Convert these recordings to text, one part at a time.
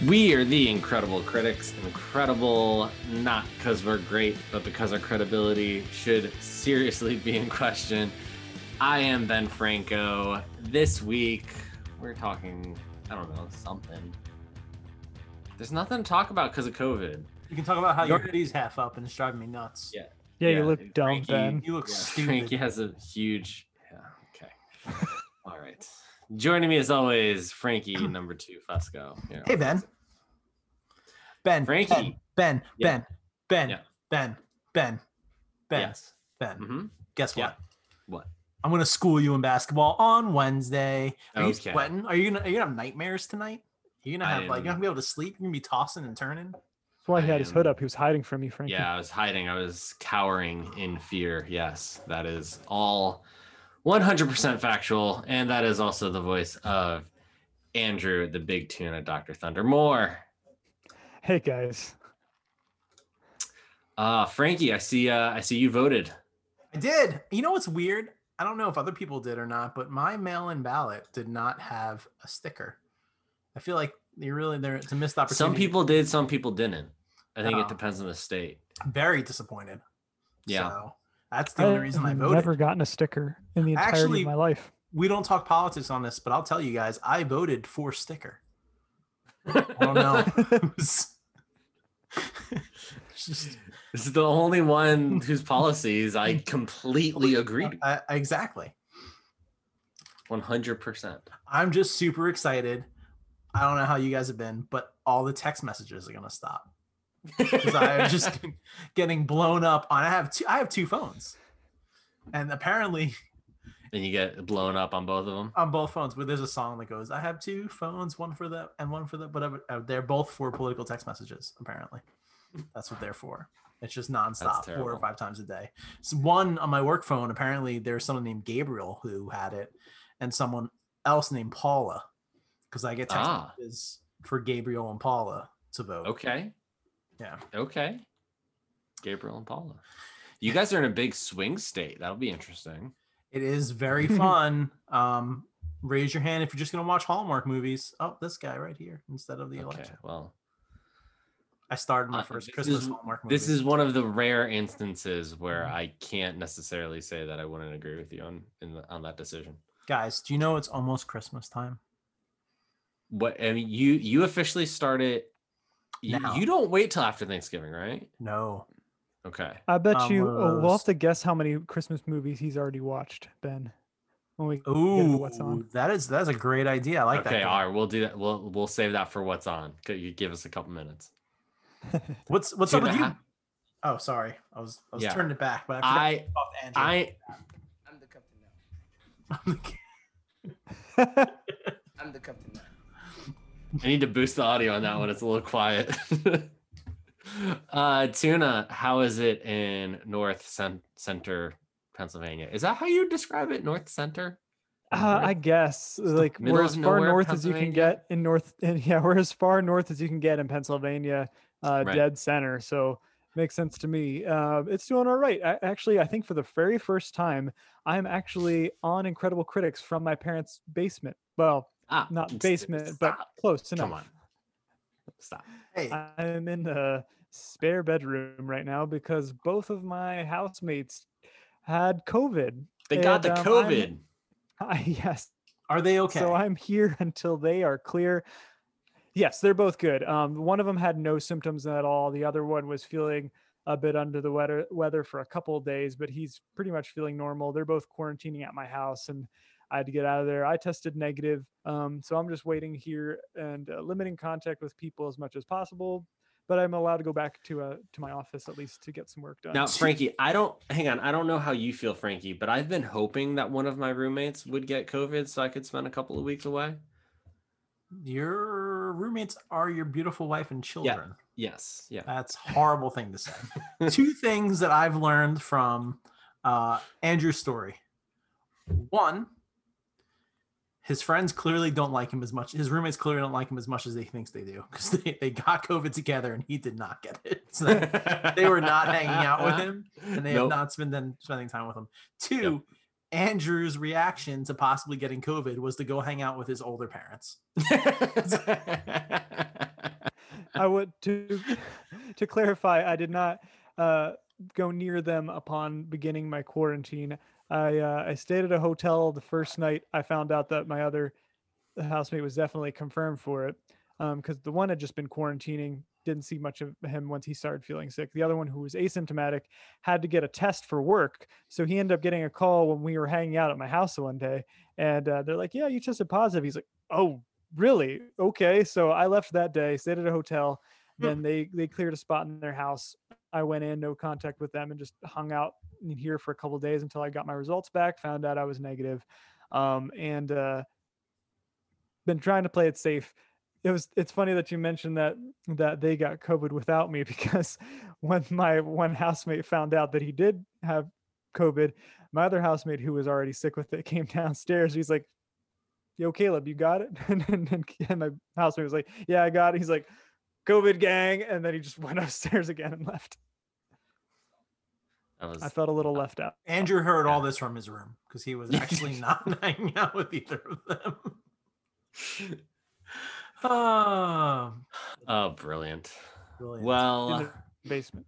We are the Incredible Critics. Incredible not because we're great, but because our credibility should seriously be in question. I am Ben Franco. This week, we're talking, I don't know, something. There's nothing to talk about because of COVID. You can talk about how your hoodie's half up and it's driving me nuts. Yeah, you look dumb, Ben. You look stupid. Frankie has a huge... Yeah, okay. All right. Joining me as always, Frankie, number 2, Fusco. Yeah. Hey, Ben. Frankie. Ben. Yeah. Ben. Yes. Mm-hmm. Guess what? Yeah. What? I'm gonna school you in basketball on Wednesday. Are you Okay. sweating? Are you gonna have nightmares tonight? You're gonna have you're not gonna be able to sleep. You're gonna be tossing and turning. That's why he had his hood up. He was hiding from me, Frankie. Yeah, I was hiding. I was cowering in fear. Yes, that is all 100% factual. And that is also the voice of Andrew, the big tuna, Dr. Thunder Moore. Hey, guys. Frankie, I see you voted. I did. You know what's weird? I don't know if other people did or not, but my mail-in ballot did not have a sticker. I feel like you're really there. It's a missed opportunity. Some people did, some people didn't. I think it depends on the state. Very disappointed. Yeah. So that's the only reason I voted. I've never gotten a sticker in the entirety of my life. We don't talk politics on this, but I'll tell you guys, I voted for sticker. I don't know. This is the only one whose policies I completely agreed. Exactly. 100%. I'm just super excited. I don't know how you guys have been, but all the text messages are going to stop. Because I'm just getting blown up on. I have two phones. And apparently... And you get blown up on both of them? On both phones. But there's a song that goes, I have two phones, one for that and one for that. But they're both for political text messages, apparently. That's what they're for. It's just nonstop, 4 or 5 times a day. So one on my work phone, apparently there's someone named Gabriel who had it, and someone else named Paula, because I get text messages for Gabriel and Paula to vote. Okay. Yeah. Okay. Gabriel and Paula. You guys are in a big swing state. That'll be interesting. It is very fun. Raise your hand if you're just going to watch Hallmark movies. Oh, this guy right here instead of the election. Well, I started my first Christmas Hallmark movie. This is one of the rare instances where I can't necessarily say that I wouldn't agree with you on that decision. Guys, do you know it's almost Christmas time? What I mean, you officially start it. You don't wait till after Thanksgiving, right? No. Okay. I bet you we'll have to guess how many Christmas movies he's already watched, Ben. When we get to what's on. That's a great idea. I like that. Okay, all right, we'll do that. We'll save that for what's on. You give us a couple minutes. What's up with you? Oh, sorry. I was turning it back, but I'm the captain now. I'm the captain now. I need to boost the audio on that one. It's a little quiet. Tuna, how is it in North Center, Pennsylvania? Is that how you describe it? North Center? I guess like we're as far north as you can get in we're as far north as you can get in Pennsylvania, dead center. So makes sense to me. It's doing all right. I think for the very first time, I'm actually on Incredible Critics from my parents' basement. Well, not basement, but close enough. Come on. Stop. Hey. I'm in the spare bedroom right now because both of my housemates had COVID. They got the COVID. Yes. Are they okay? So I'm here until they are clear. Yes, they're both good. One of them had no symptoms at all. The other one was feeling a bit under the weather for a couple of days, but he's pretty much feeling normal. They're both quarantining at my house, and I had to get out of there. I tested negative, so I'm just waiting here and limiting contact with people as much as possible. But I'm allowed to go back to my office at least to get some work done. Now, Frankie, I don't know how you feel, Frankie, but I've been hoping that one of my roommates would get COVID so I could spend a couple of weeks away. Your roommates are your beautiful wife and children. Yeah. Yes. Yeah. That's a horrible thing to say. 2 things that I've learned from Andrew's story. One, his friends clearly don't like him as much. His roommates clearly don't like him as much as they thinks they do, because they got COVID together and he did not get it. So they were not hanging out with him, and they have not spending time with him. 2, Andrew's reaction to possibly getting COVID was to go hang out with his older parents. I would to clarify, I did not go near them upon beginning my quarantine. I stayed at a hotel the first night. I found out that my other housemate was definitely confirmed for it, because the one had just been quarantining, didn't see much of him once he started feeling sick. The other one, who was asymptomatic, had to get a test for work, so he ended up getting a call when we were hanging out at my house one day, and they're like, "Yeah, you tested positive." He's like, "Oh, really? Okay." So I left that day, stayed at a hotel. Then they cleared a spot in their house. I went in, no contact with them, and just hung out in here for a couple of days until I got my results back. Found out I was negative, and been trying to play it safe. It's funny that you mentioned that they got COVID without me, because when my one housemate found out that he did have COVID, my other housemate, who was already sick with it, came downstairs. He's like, "Yo, Caleb, you got it?" And my housemate was like, "Yeah, I got it." He's like, "COVID gang," and then he just went upstairs again and left. I felt a little left out. Andrew heard all this from his room because he was actually not hanging out with either of them. Oh, brilliant. Brilliant. In Well, the basement.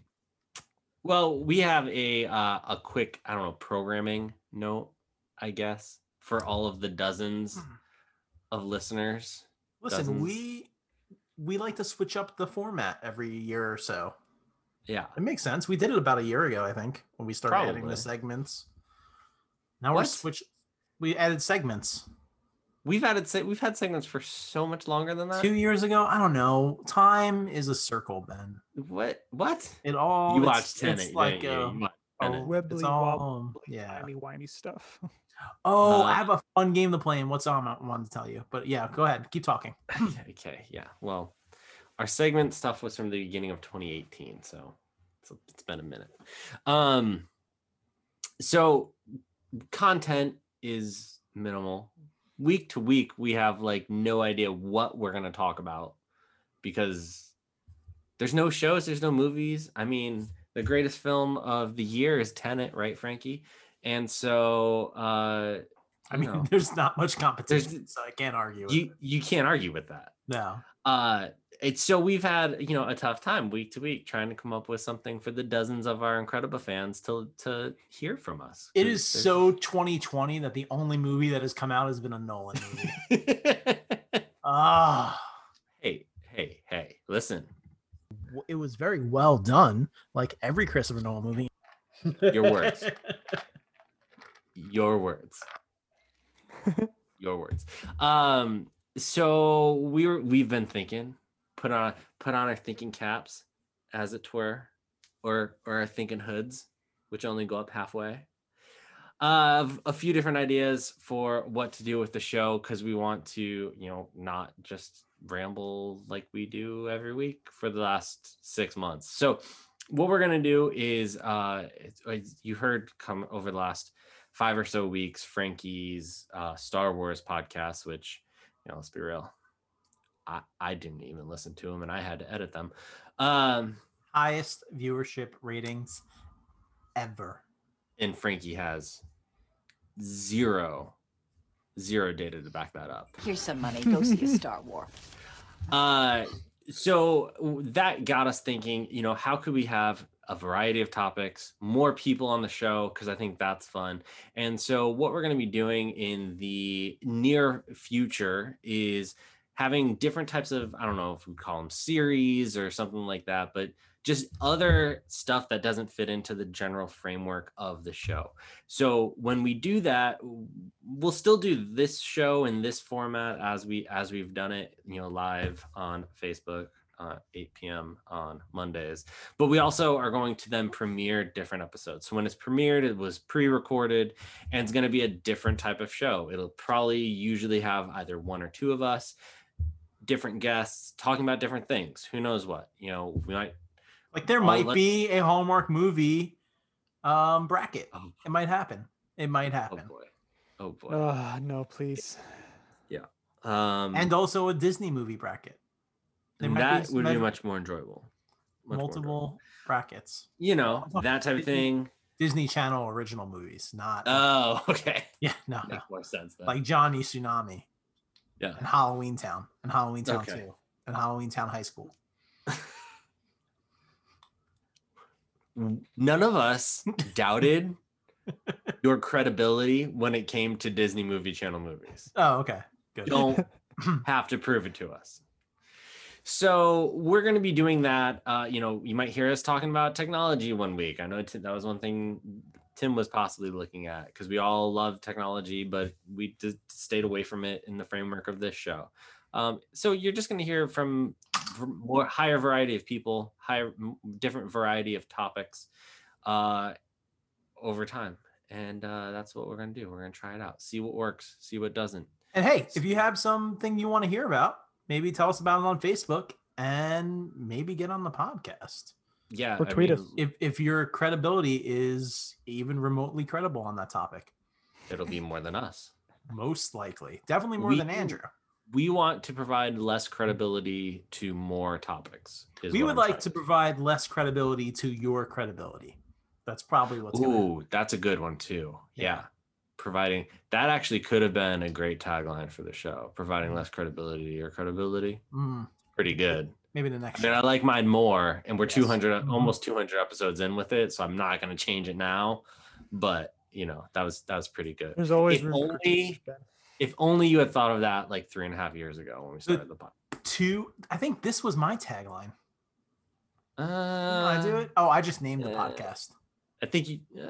we have a quick, I don't know, programming note, I guess, for all of the dozens of listeners. Listen, Dozens. we like to switch up the format every year or so. Yeah. It makes sense. We did it about a year ago, I think, when we started adding Probably. the segments. Now What? we added segments. We've had segments for so much longer than that. 2 years ago. I don't know. Time is a circle, Ben. What? It all You it's- watched Tenet, It's like didn't you? You watched Tenet. Wibbly it's all wobbly, yeah. whiny stuff. Oh, I have a fun game to play, and what's on I wanted to tell you. But yeah, go ahead. Keep talking. Okay, yeah. Well, our segment stuff was from the beginning of 2018, so it's been a minute. So content is minimal. Week to week, we have like no idea what we're gonna talk about because there's no shows, there's no movies. I mean, the greatest film of the year is Tenet, right, Frankie? And so I mean, there's not much competition, so I can't argue with it. you can't argue with that. No. It's so we've had a tough time week to week trying to come up with something for the dozens of our Incredible fans to hear from us. It is so 2020 that the only movie that has come out has been a Nolan movie. Hey, listen. It was very well done, like every Christopher Nolan movie. Your words. Your words. Your words. So we've been thinking, put on our thinking caps, as it were, or our thinking hoods, which only go up halfway. A few different ideas for what to do with the show, because we want to, not just ramble like we do every week for the last 6 months. So what we're gonna do is, you heard come over the last 5 or so weeks, Frankie's Star Wars podcast, which, let's be real, I didn't even listen to them and I had to edit them. Highest viewership ratings ever. And Frankie has zero data to back that up. Here's some money. Go see a Star Wars. So that got us thinking, how could we have a variety of topics, more people on the show, because I think that's fun. And so what we're going to be doing in the near future is having different types of, I don't know if we call them series or something like that, but just other stuff that doesn't fit into the general framework of the show. So when we do that, we'll still do this show in this format as we've done it, live on Facebook, 8 p.m. on Mondays. But we also are going to then premiere different episodes. So when it's premiered, it was pre-recorded, and it's going to be a different type of show. It'll probably usually have either one or two of us, different guests talking about different things. Who knows what? We might. Like there might be a Hallmark movie bracket. Oh, it might happen. It might happen. Oh boy. No, please. Yeah. And also a Disney movie bracket. That would be much more enjoyable. Multiple brackets. That type of thing. Disney Channel original movies, not. Oh, okay. Yeah, no. Makes more sense then. Like Johnny Tsunami. Yeah. And Halloween Town. And Halloween Town 2. in Halloween Town High School. None of us doubted your credibility when it came to Disney Movie Channel movies. Oh, okay. Good. Don't have to prove it to us. So we're going to be doing that. You might hear us talking about technology one week. I know that was one thing Tim was possibly looking at, because we all love technology, but we just stayed away from it in the framework of this show. So you're just going to hear from more higher variety of people, different variety of topics over time. And that's what we're going to do. We're going to try it out, see what works, see what doesn't. And hey, if you have something you want to hear about, maybe tell us about it on Facebook and maybe get on the podcast. Yeah. Or tweet us. If your credibility is even remotely credible on that topic. It'll be more than us. Most likely. Definitely more than Andrew. We want to provide less credibility to more topics. We would like to provide less credibility to your credibility. That's probably what's going to happen. Ooh, that's a good one too. Yeah. Yeah. Providing that actually could have been a great tagline for the show. Providing less credibility to your credibility. Pretty good. Maybe the next I mean, I like mine more, and we're Yes. 200, almost 200 episodes in with it, so I'm not going to change it now. But that was pretty good. There's always If room for only- critique, Ben. If only you had thought of that like 3.5 years ago when we started the podcast. I think this was my tagline. Did I I do it? Oh, I just named the podcast. I think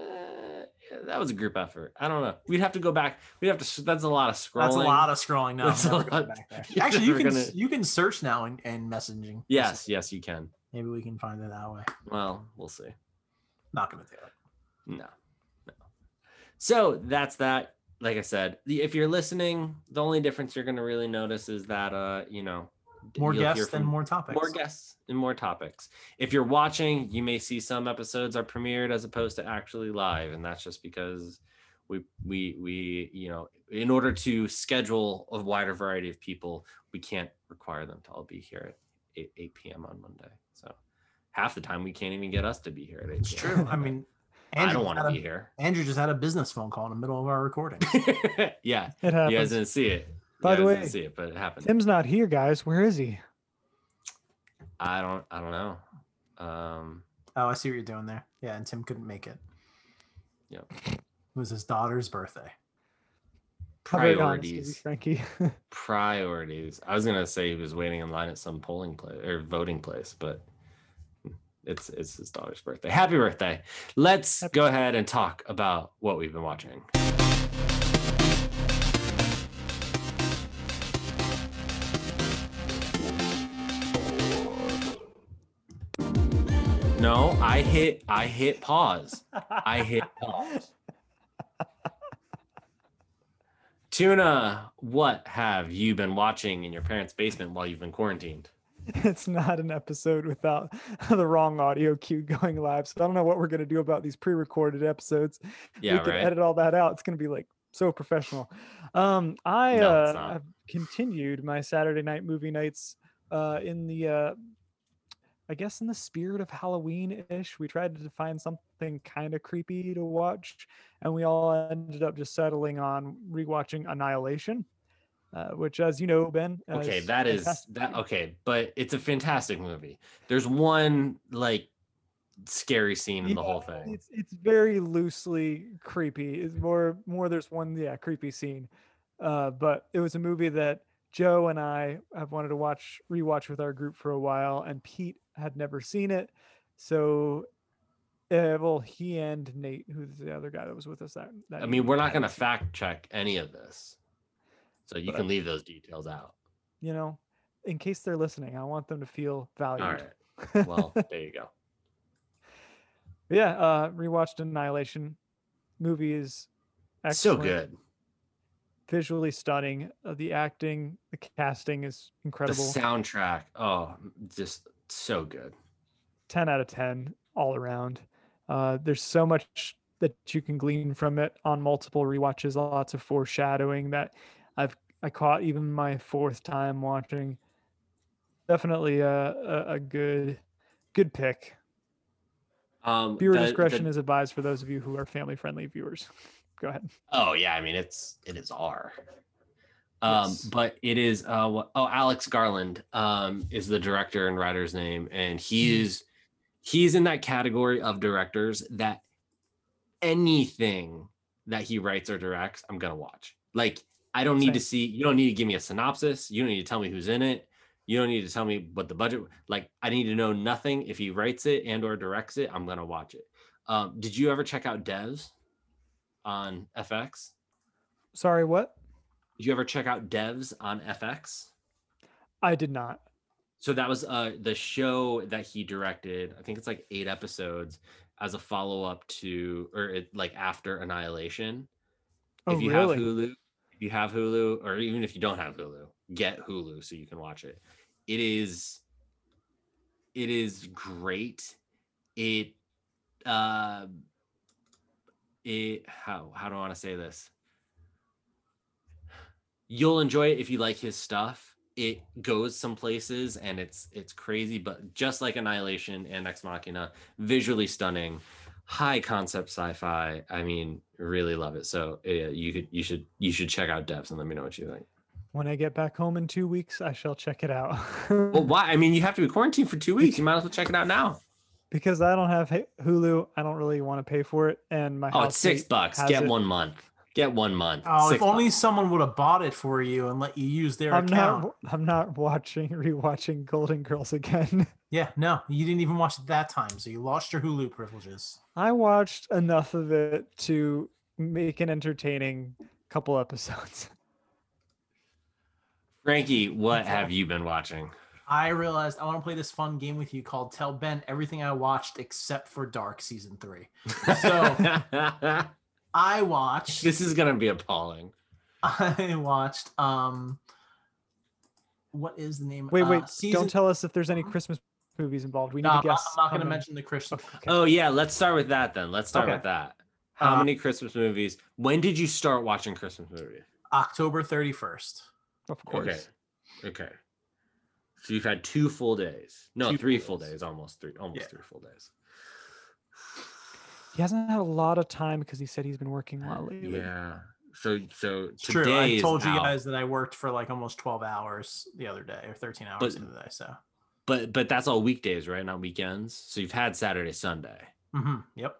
that was a group effort. I don't know. We'd have to go back. That's a lot of scrolling. That's a lot of scrolling. No, That's I'm a never going lot. back there. You're Actually, never you can search now in messaging. Yes, you can. Maybe we can find it that way. Well, we'll see. Not going to do it. No. So that's that. Like I said, if you're listening, the only difference you're going to really notice is that, More you'll hear guests from and more topics. more guests and more topics. If you're watching, you may see some episodes are premiered as opposed to actually live, and that's just because we in order to schedule a wider variety of people, we can't require them to all be here at 8 p.m. on Monday. So half the time we can't even get us to be here at 8 It's p.m. true. I mean, I don't want to be here. Andrew just had a business phone call in the middle of our recording. Yeah, It happens. you guys didn't see it. By the way, didn't see it, but it happened. Tim's not here, guys. Where is he? I don't know. Oh, I see what you're doing there. Yeah, and Tim couldn't make it. Yep. It was his daughter's birthday. How very honest of you, Priorities. Frankie. Priorities. I was gonna say he was waiting in line at some polling place or voting place, but it's his daughter's birthday. Happy birthday. Let's go ahead and talk about what we've been watching. No, I hit pause. I hit pause. Tuna, what have you been watching in your parents' basement while you've been quarantined? It's not an episode without the wrong audio cue going live. So I don't know what we're going to do about these pre-recorded episodes. Yeah, We can right. edit all that out. It's going to be like so professional. No, it's not. I've continued my Saturday night movie nights in the I guess in the spirit of Halloween-ish. We tried to find something kind of creepy to watch, and we all ended up just settling on rewatching Annihilation, which, as you know, Ben. Okay, is that is fantastic. that. Okay, but it's a fantastic movie. There's one like scary scene in the whole Yeah, thing. It's very loosely creepy. It's more there's one creepy scene. But it was a movie that Joe and I have wanted to rewatch with our group for a while, and Pete had never seen it. So well, he and Nate, who's the other guy that was with us that I mean, we're not hadn't going to seen it. fact check any of this, so you can leave those details out. You know, in case they're listening, I want them to feel valued. All right. Well, there you go. Yeah, rewatched Annihilation. Movie is So excellent. good. Visually stunning. The acting, the casting is The incredible. soundtrack, oh, just so good. 10 out of 10 all around. There's so much that you can glean from it on multiple rewatches. Lots of foreshadowing that I caught even my fourth time watching. Definitely a good pick. Viewer discretion is advised for those of you who are family friendly viewers. Go ahead. Oh yeah, I mean it is R. Yes. But it is Alex Garland is the director and writer's name, and he's in that category of directors that anything that he writes or directs, I'm gonna watch. Like, I don't need to see, you don't need to give me a synopsis, you don't need to tell me who's in it, you don't need to tell me what the budget, like, I need to know nothing. If he writes it and or directs it, I'm gonna watch it. Did you ever check out Devs on FX? Sorry, what? Did you ever check out Devs on FX? I did not. So that was the show that he directed. I think it's like 8 episodes as a follow-up to, or like after Annihilation. Oh, If you really? have Hulu, or even if you don't have Hulu, get Hulu so you can watch it. It is great. How do I want to say this? You'll enjoy it if you like his stuff. It goes some places and it's crazy, but just like Annihilation and Ex Machina, visually stunning, high concept sci-fi. I mean, really love it. So you should check out Devs and let me know what you think. When I get back home in 2 weeks, I shall check it out. Well, why? I mean, you have to be quarantined for 2 weeks. You might as well check it out now. Because I don't have Hulu, I don't really want to pay for it, and my it's $6. Get 1 month. Get 1 month. Oh, if $6. only someone would have bought it for you and let you use their account. I'm not rewatching Golden Girls again. Yeah, no, you didn't even watch it that time, so you lost your Hulu privileges. I watched enough of it to make an entertaining couple episodes. Frankie, what have you been watching? I realized I want to play this fun game with you called Tell Ben Everything I Watched Except for Dark Season 3. So I watched. This is gonna be appalling. I watched. What is the name? Wait. Season... Don't tell us if there's any Christmas movies involved. We need to guess. I'm not going to mention the Christmas. Okay. Oh yeah, let's start with that then. Let's start with that. How many Christmas movies? When did you start watching Christmas movies? October 31st. Of course. Okay. So you've had 2 full days. No, 3 full days. Almost 3 full days. He hasn't had a lot of time because he said he's been working a lot lately. Yeah. So it's true. I told you guys that I worked for like almost 12 hours the other day, or 13 hours the other day. So. But that's all weekdays, right? Not weekends. So you've had Saturday, Sunday. Mm-hmm. Yep.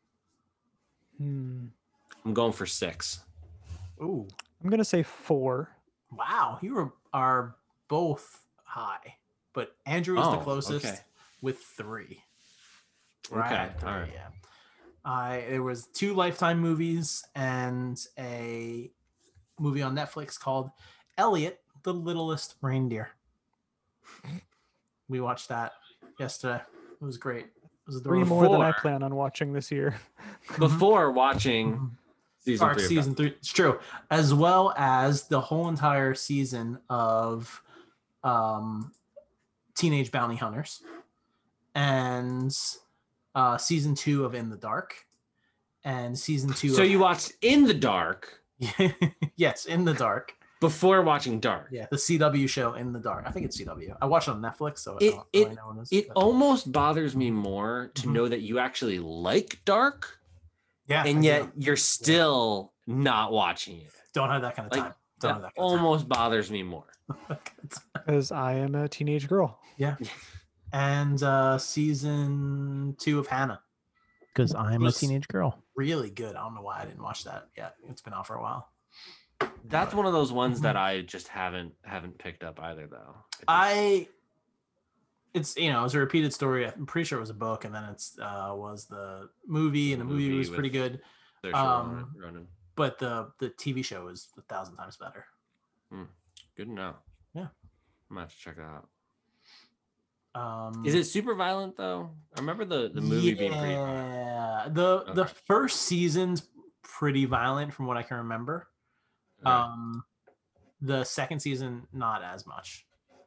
I'm going for 6. Ooh. I'm gonna say 4. Wow, you are both high, but Andrew is the closest with 3. Right. All right. Yeah. There was 2 Lifetime movies and a movie on Netflix called Elliot, the Littlest Reindeer. We watched that yesterday. It was great. It was 3 more than I plan on watching this year. Before watching season 3. It's true. As well as the whole entire season of Teenage Bounty Hunters and season 2 of In the Dark and season 2. So you watched In the Dark? Yes, In the Dark. Before watching Dark. Yeah, the CW show In the Dark. I think it's CW. I watched it on Netflix, so I don't really know when it almost bothers me more to know that you actually like Dark. Yeah. And yet you're still not watching it. Don't have that kind of time. That almost bothers me more. Because I am a teenage girl. Yeah. And season 2 of Hannah. Because I'm a teenage girl. Really good. I don't know why I didn't watch that yet. It's been out for a while. That's one of those ones that I just haven't picked up either, though. It's it was a repeated story. I'm pretty sure it was a book, and then it's was the movie, and the movie was pretty good. But the TV show is 1,000 times better. Good to know. Yeah, I'm gonna have to check that out. Is it super violent though? I remember the movie being pretty violent. Yeah, the first season's pretty violent from what I can remember. Right. The second season not as much.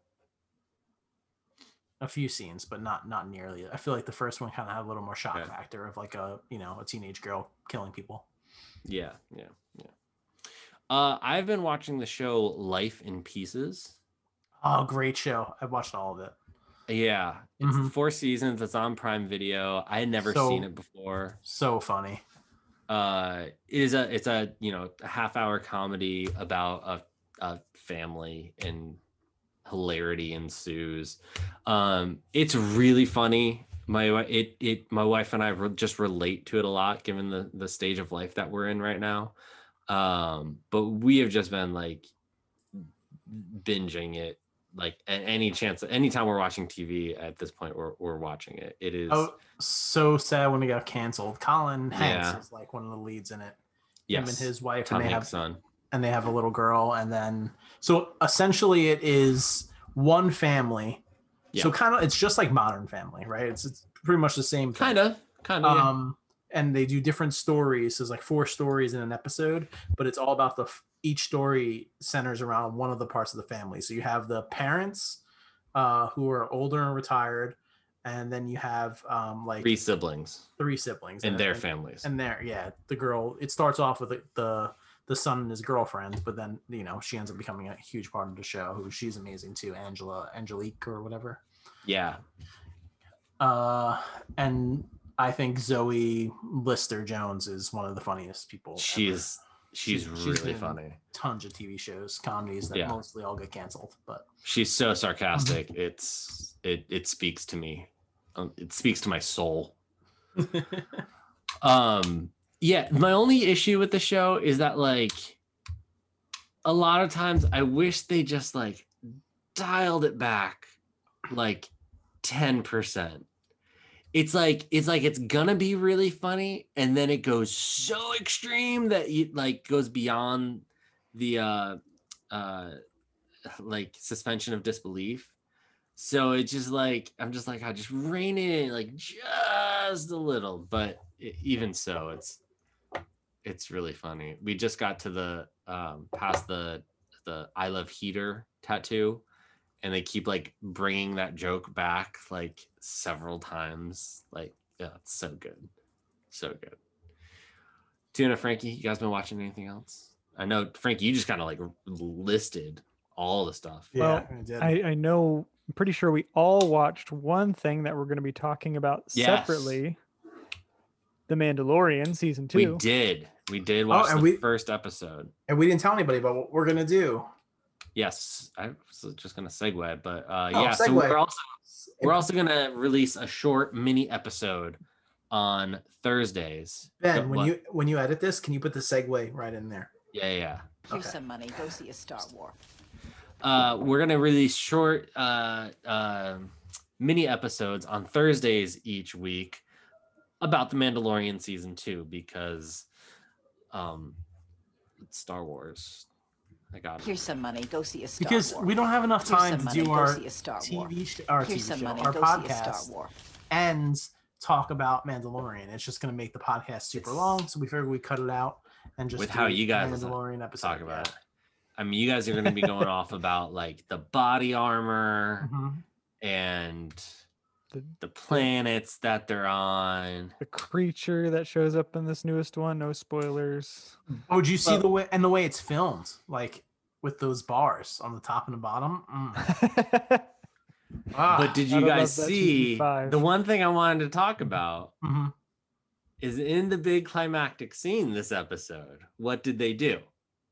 A few scenes, but not nearly. I feel like the first one kind of had a little more shock factor of like a teenage girl killing people. Yeah. I've been watching the show Life in Pieces. Oh, great show! I've watched all of it. Yeah, it's 4 seasons. It's on Prime Video. I had never seen it before. So funny. It's a half-hour comedy about a family and hilarity ensues. It's really funny. My wife and I just relate to it a lot, given the stage of life that we're in right now. But we have just been like binging it, like at any chance, anytime we're watching TV at this point, we're watching it. It is so sad when it got canceled. Colin Hanks Yeah. is like one of the leads in it. yes, Him and his wife, Tom and Hanks' son. they have a little girl, and then so essentially it is one family. Yeah. So kind of it's just like Modern Family, right? It's pretty much the same thing. Kind of. And they do different stories. So there's like 4 stories in an episode, but it's all about each story centers around one of the parts of the family. So you have the parents who are older and retired, and then you have like 3 siblings and their families. And the girl. It starts off with the son and his girlfriend, but then she ends up becoming a huge part of the show. She's amazing too, Angelique or whatever. Yeah. And I think Zoe Lister-Jones is one of the funniest people. She's really been in funny. Tons of TV shows, comedies that mostly all get canceled, but she's so sarcastic. It speaks to me. It speaks to my soul. Yeah, my only issue with the show is that like a lot of times I wish they just like dialed it back like 10%. It's like it's gonna be really funny, and then it goes so extreme that it like goes beyond the like suspension of disbelief. So it's just like I'm just like I just rein it in like just a little, but even so, it's really funny. We just got to the past the I love heater tattoo, and they keep like bringing that joke back like several times. Like, yeah, it's so good. Tuna, Frankie, you guys been watching anything else? I know, Frankie, you just kind of like listed all the stuff. Well, I know, I'm pretty sure we all watched one thing that we're going to be talking about separately. The Mandalorian season 2. We did watch the first episode. And we didn't tell anybody about what we're going to do. Yes, I was just gonna segue, but segue. So we're also gonna release a short mini episode on Thursdays. Ben, when you edit this, can you put the segue right in there? Yeah. Here's some money. Go see a Star Wars. We're gonna release short mini episodes on Thursdays each week about the Mandalorian season 2 because it's Star Wars. I got it. Here's some money. Go see a Star Because Wars. we don't have enough time to do our TV show, our podcast, and talk about Mandalorian. It's just going to make the podcast super long, so we figured we cut it out and just with how you guys Mandalorian episode talk about it. I mean, you guys are going to be going off about like the body armor and the planets that they're on, the creature that shows up in this newest one. No spoilers. Oh, did you see the way it's filmed, like with those bars on the top and the bottom? But did you guys see the one thing I wanted to talk about is in the big climactic scene this episode? What did they do?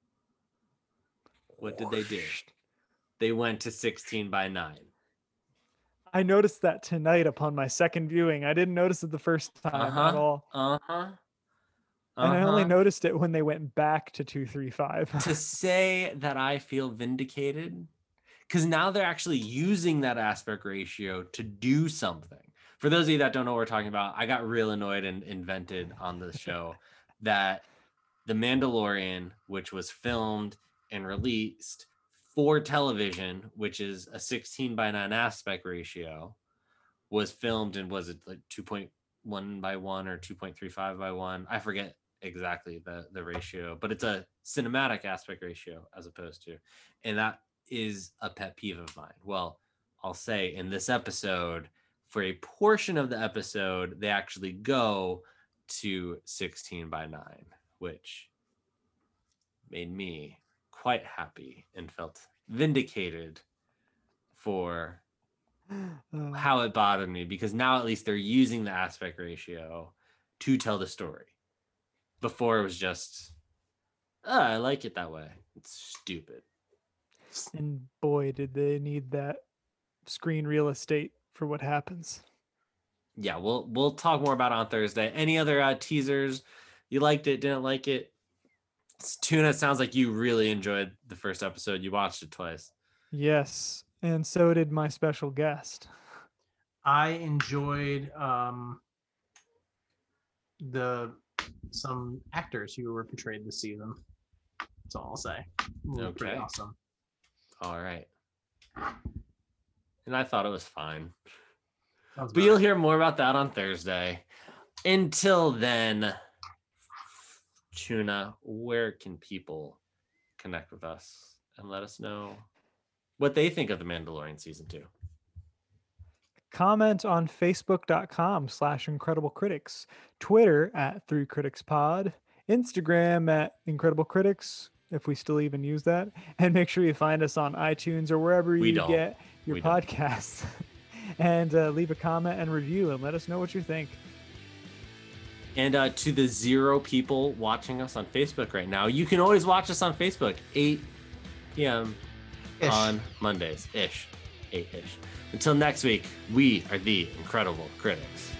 They went to 16:9. I noticed that tonight upon my second viewing. I didn't notice it the first time at all. And I only noticed it when they went back to 235. To say that I feel vindicated, because now they're actually using that aspect ratio to do something. For those of you that don't know what we're talking about, I got real annoyed and invented on the show that The Mandalorian, which was filmed and released for television, which is a 16:9 aspect ratio, was filmed and was it like 2.1:1 or 2.35:1? I forget exactly the ratio, but it's a cinematic aspect ratio as opposed to, and that is a pet peeve of mine. Well, I'll say in this episode, for a portion of the episode, they actually go to 16:9, which made me quite happy and felt vindicated for how it bothered me, because now at least they're using the aspect ratio to tell the story. Before it was just, I like it that way. It's stupid. And boy, did they need that screen real estate for what happens. Yeah, we'll talk more about it on Thursday. Any other teasers? You liked it, didn't like it? Tuna, it sounds like you really enjoyed the first episode. You watched it twice. Yes, and so did my special guest. I enjoyed some actors who were portrayed this season. That's all I'll say. Pretty Okay. awesome. All right. And I thought it was fine. Sounds But about you'll right. hear more about that on Thursday. Until then, Tuna, where can people connect with us and let us know what they think of The Mandalorian Season 2? Comment on facebook.com/Incredible Critics, Twitter @3CriticsPod, Instagram @IncredibleCritics, if we still even use that, and make sure you find us on iTunes or wherever We you don't. get your We don't. podcasts. And leave a comment and review and let us know what you think. And to the 0 people watching us on Facebook right now, you can always watch us on Facebook, 8 p.m. Ish. on Mondays. 8-ish. Until next week, we are the Incredible Critics.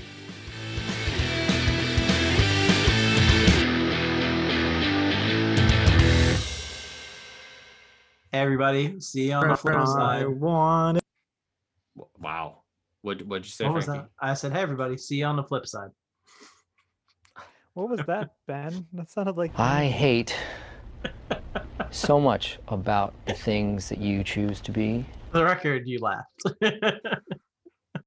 Hey, everybody. See you on the flip I side. want it. Wow. What'd you say, What was Frankie? that? I said, hey, everybody. See you on the flip side. What was that, Ben? That sounded like I hate so much about the things that you choose to be. For the record, you laughed.